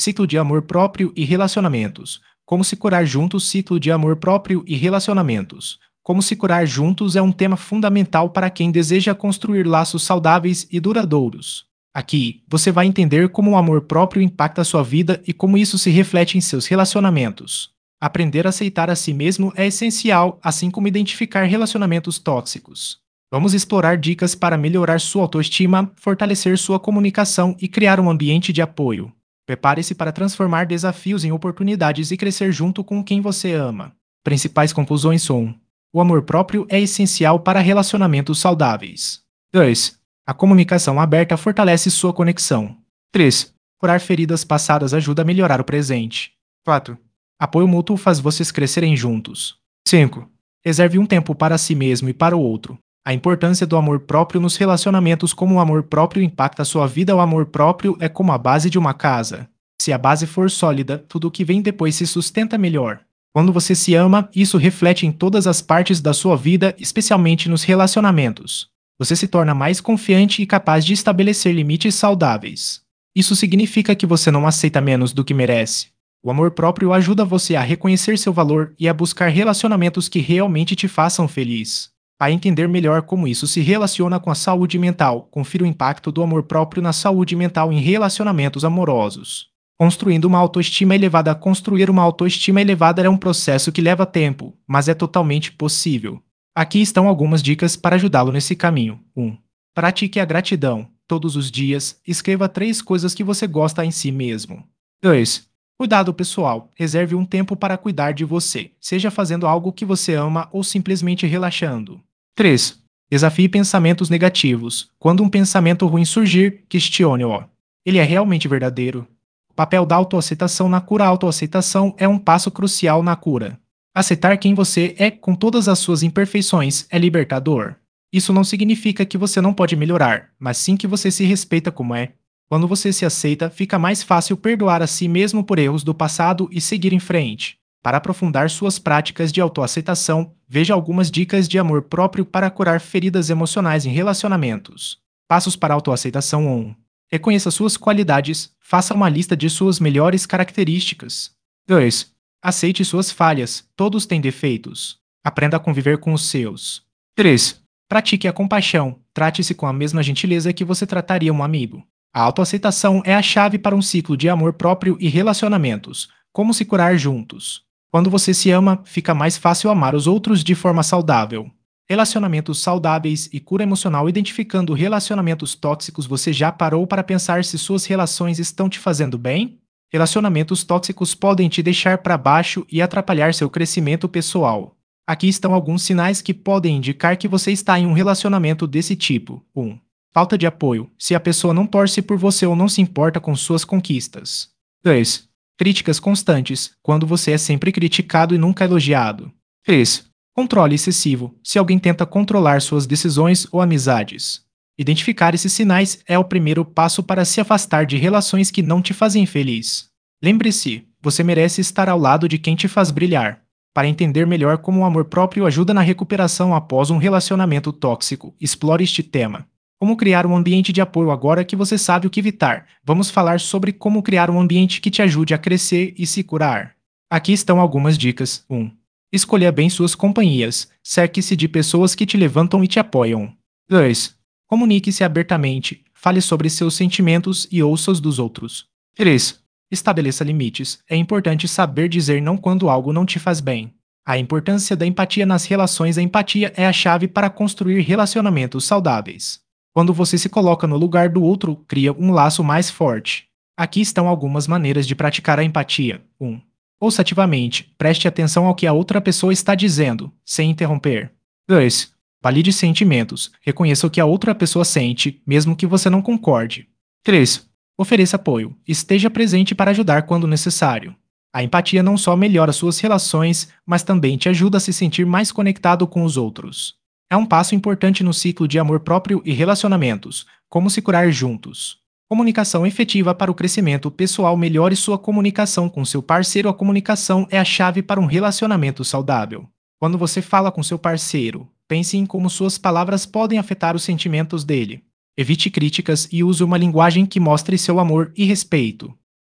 Ciclo de amor próprio e relacionamentos. Como se curar juntos, ciclo de amor próprio e relacionamentos. Como se curar juntos é um tema fundamental para quem deseja construir laços saudáveis e duradouros. Aqui, você vai entender como o amor próprio impacta a sua vida e como isso se reflete em seus relacionamentos. Aprender a aceitar a si mesmo é essencial, assim como identificar relacionamentos tóxicos. Vamos explorar dicas para melhorar sua autoestima, fortalecer sua comunicação e criar um ambiente de apoio. Prepare-se para transformar desafios em oportunidades e crescer junto com quem você ama. Principais conclusões são: o amor próprio é essencial para relacionamentos saudáveis. 2. A comunicação aberta fortalece sua conexão. 3. Curar feridas passadas ajuda a melhorar o presente. 4. Apoio mútuo faz vocês crescerem juntos. 5. Reserve um tempo para si mesmo e para o outro. A importância do amor próprio nos relacionamentos. Como o amor próprio impacta a sua vida. O amor próprio é como a base de uma casa. Se a base for sólida, tudo o que vem depois se sustenta melhor. Quando você se ama, isso reflete em todas as partes da sua vida, especialmente nos relacionamentos. Você se torna mais confiante e capaz de estabelecer limites saudáveis. Isso significa que você não aceita menos do que merece. O amor próprio ajuda você a reconhecer seu valor e a buscar relacionamentos que realmente te façam feliz. Para entender melhor como isso se relaciona com a saúde mental, confira o impacto do amor próprio na saúde mental em relacionamentos amorosos. Construindo uma autoestima elevada. Construir uma autoestima elevada é um processo que leva tempo, mas é totalmente possível. Aqui estão algumas dicas para ajudá-lo nesse caminho. 1. Pratique a gratidão. Todos os dias, escreva 3 coisas que você gosta em si mesmo. 2. Cuidado pessoal. Reserve um tempo para cuidar de você, seja fazendo algo que você ama ou simplesmente relaxando. 3. Desafie pensamentos negativos. Quando um pensamento ruim surgir, questione-o. Ele é realmente verdadeiro? O papel da autoaceitação na cura. A autoaceitação é um passo crucial na cura. Aceitar quem você é com todas as suas imperfeições é libertador. Isso não significa que você não pode melhorar, mas sim que você se respeita como é. Quando você se aceita, fica mais fácil perdoar a si mesmo por erros do passado e seguir em frente. Para aprofundar suas práticas de autoaceitação, veja algumas dicas de amor próprio para curar feridas emocionais em relacionamentos. Passos para a autoaceitação 1. Reconheça suas qualidades, faça uma lista de suas melhores características. 2. Aceite suas falhas, todos têm defeitos. Aprenda a conviver com os seus. 3. Pratique a compaixão, trate-se com a mesma gentileza que você trataria um amigo. A autoaceitação é a chave para um ciclo de amor próprio e relacionamentos. Como se curar juntos. Quando você se ama, fica mais fácil amar os outros de forma saudável. Relacionamentos saudáveis e cura emocional. Identificando relacionamentos tóxicos. Você já parou para pensar se suas relações estão te fazendo bem? Relacionamentos tóxicos podem te deixar para baixo e atrapalhar seu crescimento pessoal. Aqui estão alguns sinais que podem indicar que você está em um relacionamento desse tipo. 1. Falta de apoio. Se a pessoa não torce por você ou não se importa com suas conquistas. 2. Críticas constantes. Quando você é sempre criticado e nunca elogiado. 3. Controle excessivo. Se alguém tenta controlar suas decisões ou amizades. Identificar esses sinais é o primeiro passo para se afastar de relações que não te fazem feliz. Lembre-se, você merece estar ao lado de quem te faz brilhar. Para entender melhor como o amor próprio ajuda na recuperação após um relacionamento tóxico, explore este tema. Como criar um ambiente de apoio. Agora que você sabe o que evitar, vamos falar sobre como criar um ambiente que te ajude a crescer e se curar. Aqui estão algumas dicas. 1. Escolha bem suas companhias. Cerque-se de pessoas que te levantam e te apoiam. 2. Comunique-se abertamente. Fale sobre seus sentimentos e ouça os dos outros. 3. Estabeleça limites. É importante saber dizer não quando algo não te faz bem. A importância da empatia nas relações. A empatia é a chave para construir relacionamentos saudáveis. Quando você se coloca no lugar do outro, cria um laço mais forte. Aqui estão algumas maneiras de praticar a empatia. 1. Ouça ativamente. Preste atenção ao que a outra pessoa está dizendo, sem interromper. 2. Valide sentimentos. Reconheça o que a outra pessoa sente, mesmo que você não concorde. 3. Ofereça apoio. Esteja presente para ajudar quando necessário. A empatia não só melhora suas relações, mas também te ajuda a se sentir mais conectado com os outros. É um passo importante no ciclo de amor próprio e relacionamentos. Como se curar juntos. Comunicação efetiva para o crescimento pessoal. Melhore sua comunicação com seu parceiro. A comunicação é a chave para um relacionamento saudável. Quando você fala com seu parceiro, pense em como suas palavras podem afetar os sentimentos dele. Evite críticas e use uma linguagem que mostre seu amor e respeito.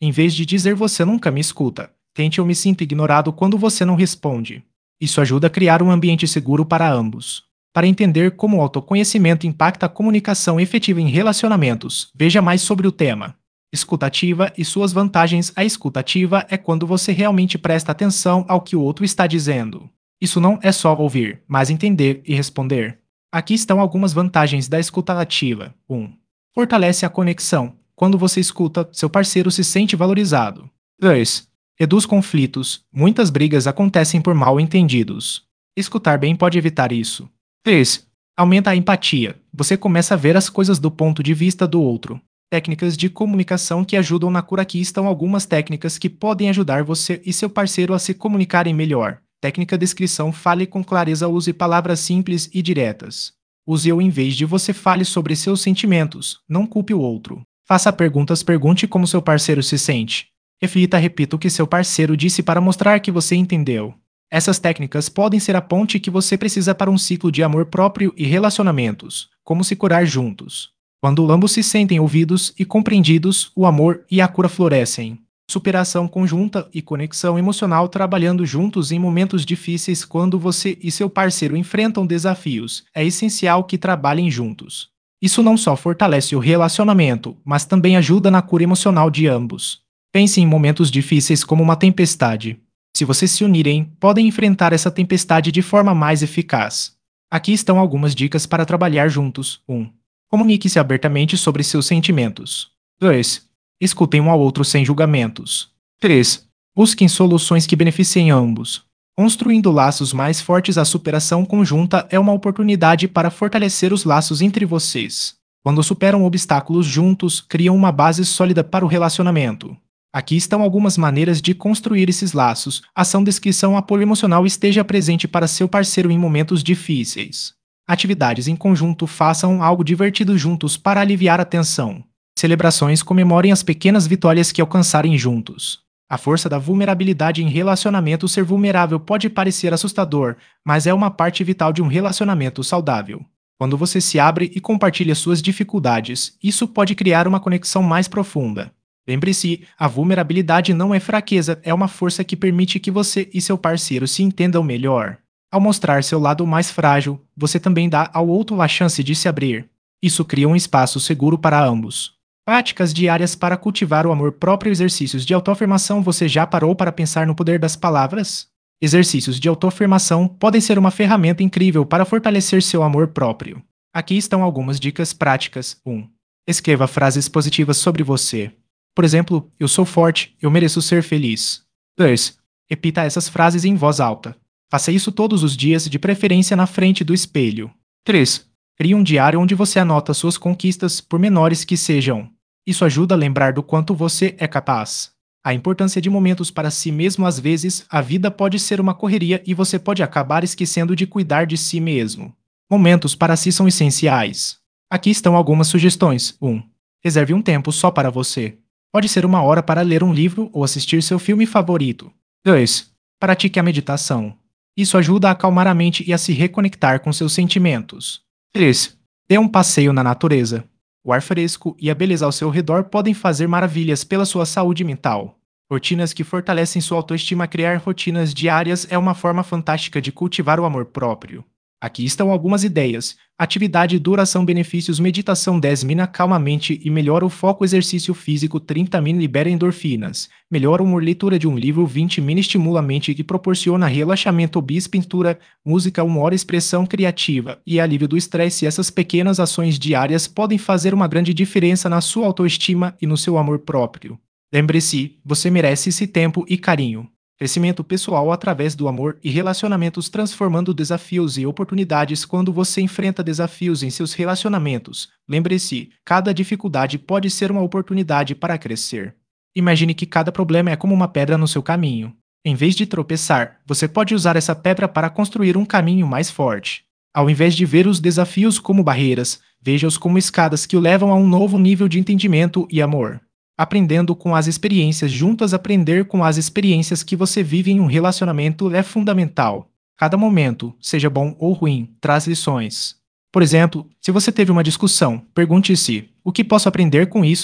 Em vez de dizer você nunca me escuta, tente eu me sinto ignorado quando você não responde. Isso ajuda a criar um ambiente seguro para ambos. Para entender como o autoconhecimento impacta a comunicação efetiva em relacionamentos, veja mais sobre o tema. Escutativa e suas vantagens. A escutativa é quando você realmente presta atenção ao que o outro está dizendo. Isso não é só ouvir, mas entender e responder. Aqui estão algumas vantagens da escuta ativa. 1. Fortalece a conexão. Quando você escuta, seu parceiro se sente valorizado. 2. Reduz conflitos. Muitas brigas acontecem por mal entendidos. Escutar bem pode evitar isso. 3. Aumenta a empatia. Você começa a ver as coisas do ponto de vista do outro. Técnicas de comunicação que ajudam na cura. Aqui estão algumas técnicas que podem ajudar você e seu parceiro a se comunicarem melhor. Técnica descrição. Fale com clareza. Use palavras simples e diretas. Use eu em vez de você. Fale sobre seus sentimentos. Não culpe o outro. Faça perguntas. Pergunte como seu parceiro se sente. Reflita. Repita o que seu parceiro disse para mostrar que você entendeu. Essas técnicas podem ser a ponte que você precisa para um ciclo de amor próprio e relacionamentos. Como se curar juntos. Quando ambos se sentem ouvidos e compreendidos, o amor e a cura florescem. Superação conjunta e conexão emocional. Trabalhando juntos em momentos difíceis. Quando você e seu parceiro enfrentam desafios, é essencial que trabalhem juntos. Isso não só fortalece o relacionamento, mas também ajuda na cura emocional de ambos. Pense em momentos difíceis como uma tempestade. Se vocês se unirem, podem enfrentar essa tempestade de forma mais eficaz. Aqui estão algumas dicas para trabalhar juntos. 1. Comunique-se abertamente sobre seus sentimentos. 2. Escutem um ao outro sem julgamentos. 3. Busquem soluções que beneficiem ambos. Construindo laços mais fortes. A superação conjunta é uma oportunidade para fortalecer os laços entre vocês. Quando superam obstáculos juntos, criam uma base sólida para o relacionamento. Aqui estão algumas maneiras de construir esses laços. Ação. Descrição. Apoio emocional. Esteja presente para seu parceiro em momentos difíceis. Atividades em conjunto. Façam algo divertido juntos para aliviar a tensão. Celebrações. Comemorem as pequenas vitórias que alcançarem juntos. A força da vulnerabilidade em relacionamento. Ser vulnerável pode parecer assustador, mas é uma parte vital de um relacionamento saudável. Quando você se abre e compartilha suas dificuldades, isso pode criar uma conexão mais profunda. Lembre-se, a vulnerabilidade não é fraqueza, é uma força que permite que você e seu parceiro se entendam melhor. Ao mostrar seu lado mais frágil, você também dá ao outro a chance de se abrir. Isso cria um espaço seguro para ambos. Práticas diárias para cultivar o amor próprio. Exercícios de autoafirmação. Você já parou para pensar no poder das palavras? Exercícios de autoafirmação podem ser uma ferramenta incrível para fortalecer seu amor próprio. Aqui estão algumas dicas práticas. 1. Escreva frases positivas sobre você. Por exemplo, eu sou forte, eu mereço ser feliz. 2. Repita essas frases em voz alta. Faça isso todos os dias, de preferência na frente do espelho. 3. Crie um diário onde você anota suas conquistas, por menores que sejam. Isso ajuda a lembrar do quanto você é capaz. A importância de momentos para si mesmo. Às vezes, a vida pode ser uma correria e você pode acabar esquecendo de cuidar de si mesmo. Momentos para si são essenciais. Aqui estão algumas sugestões. 1. Reserve um tempo só para você. Pode ser 1 hora para ler um livro ou assistir seu filme favorito. 2. Pratique a meditação. Isso ajuda a acalmar a mente e a se reconectar com seus sentimentos. 3. Dê um passeio na natureza. O ar fresco e a beleza ao seu redor podem fazer maravilhas pela sua saúde mental. Rotinas que fortalecem sua autoestima. Criar rotinas diárias é uma forma fantástica de cultivar o amor próprio. Aqui estão algumas ideias. Atividade, duração, benefícios. Meditação 10 min acalma a mente e melhora o foco. Exercício físico 30 min libera endorfinas. Melhora o humor. Leitura de um livro 20 min estimula a mente e proporciona relaxamento. Hobbies, pintura, música 1 hora. Expressão criativa e alívio do estresse. Essas pequenas ações diárias podem fazer uma grande diferença na sua autoestima e no seu amor próprio. Lembre-se, você merece esse tempo e carinho. Crescimento pessoal através do amor e relacionamentos. Transformando desafios e oportunidades. Quando você enfrenta desafios em seus relacionamentos, lembre-se, cada dificuldade pode ser uma oportunidade para crescer. Imagine que cada problema é como uma pedra no seu caminho. Em vez de tropeçar, você pode usar essa pedra para construir um caminho mais forte. Ao invés de ver os desafios como barreiras, veja-os como escadas que o levam a um novo nível de entendimento e amor. Aprendendo com as experiências juntas. Aprender com as experiências que você vive em um relacionamento é fundamental. Cada momento, seja bom ou ruim, traz lições. Por exemplo, se você teve uma discussão, pergunte-se: o que posso aprender com isso?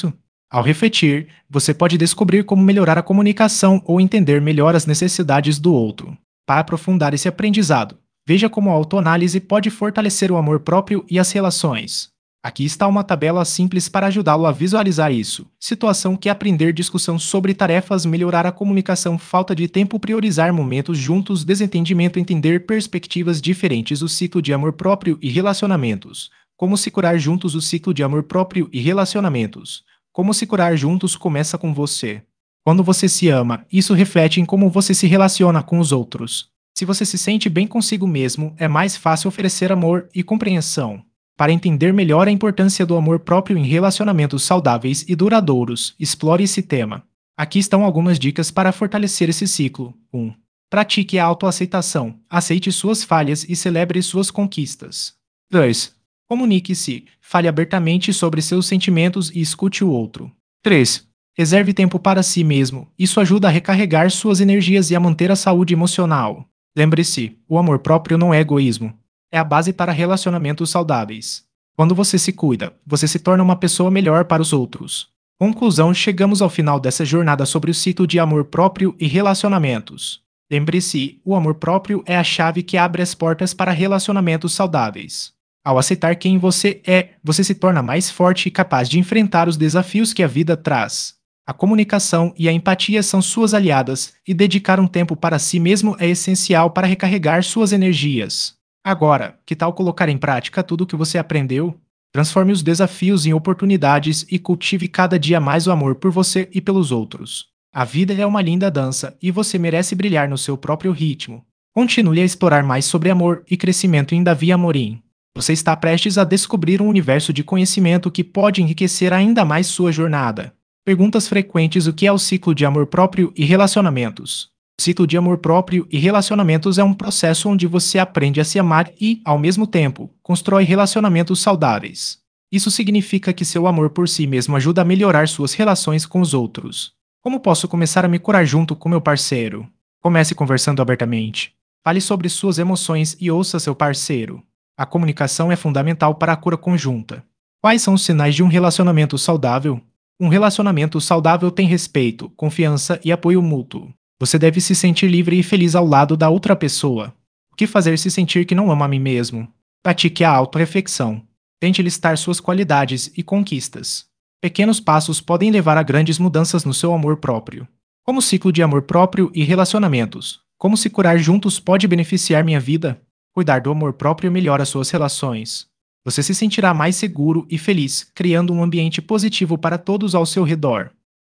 Ao refletir, você pode descobrir como melhorar a comunicação ou entender melhor as necessidades do outro. Para aprofundar esse aprendizado, veja como a autoanálise pode fortalecer o amor próprio e as relações. Aqui está uma tabela simples para ajudá-lo a visualizar isso. Situação que aprender discussão sobre tarefas, melhorar a comunicação, falta de tempo, priorizar momentos juntos, desentendimento, entender perspectivas diferentes, o ciclo de amor próprio e relacionamentos. Como se curar juntos, o ciclo de amor próprio e relacionamentos. Como se curar juntos começa com você. Quando você se ama, isso reflete em como você se relaciona com os outros. Se você se sente bem consigo mesmo, é mais fácil oferecer amor e compreensão. Para entender melhor a importância do amor próprio em relacionamentos saudáveis e duradouros, explore esse tema. Aqui estão algumas dicas para fortalecer esse ciclo. 1. Pratique a autoaceitação. Aceite suas falhas e celebre suas conquistas. 2. Comunique-se. Fale abertamente sobre seus sentimentos e escute o outro. 3. Reserve tempo para si mesmo. Isso ajuda a recarregar suas energias e a manter a saúde emocional. Lembre-se, o amor próprio não é egoísmo. É a base para relacionamentos saudáveis. Quando você se cuida, você se torna uma pessoa melhor para os outros. Conclusão: chegamos ao final dessa jornada sobre o ciclo de amor próprio e relacionamentos. Lembre-se, o amor próprio é a chave que abre as portas para relacionamentos saudáveis. Ao aceitar quem você é, você se torna mais forte e capaz de enfrentar os desafios que a vida traz. A comunicação e a empatia são suas aliadas, e dedicar um tempo para si mesmo é essencial para recarregar suas energias. Agora, que tal colocar em prática tudo o que você aprendeu? Transforme os desafios em oportunidades e cultive cada dia mais o amor por você e pelos outros. A vida é uma linda dança e você merece brilhar no seu próprio ritmo. Continue a explorar mais sobre amor e crescimento em Davi Amorim. Você está prestes a descobrir um universo de conhecimento que pode enriquecer ainda mais sua jornada. Perguntas frequentes: o que é o ciclo de amor próprio e relacionamentos? O ciclo de amor próprio e relacionamentos é um processo onde você aprende a se amar e, ao mesmo tempo, constrói relacionamentos saudáveis. Isso significa que seu amor por si mesmo ajuda a melhorar suas relações com os outros. Como posso começar a me curar junto com meu parceiro? Comece conversando abertamente. Fale sobre suas emoções e ouça seu parceiro. A comunicação é fundamental para a cura conjunta. Quais são os sinais de um relacionamento saudável? Um relacionamento saudável tem respeito, confiança e apoio mútuo. Você deve se sentir livre e feliz ao lado da outra pessoa. O que fazer se sentir que não ama a mim mesmo? Pratique a autorreflexão. Tente listar suas qualidades e conquistas. Pequenos passos podem levar a grandes mudanças no seu amor próprio. Como o ciclo de amor próprio e relacionamentos? Como se curar juntos pode beneficiar minha vida? Cuidar do amor próprio melhora suas relações. Você se sentirá mais seguro e feliz, criando um ambiente positivo para todos ao seu redor.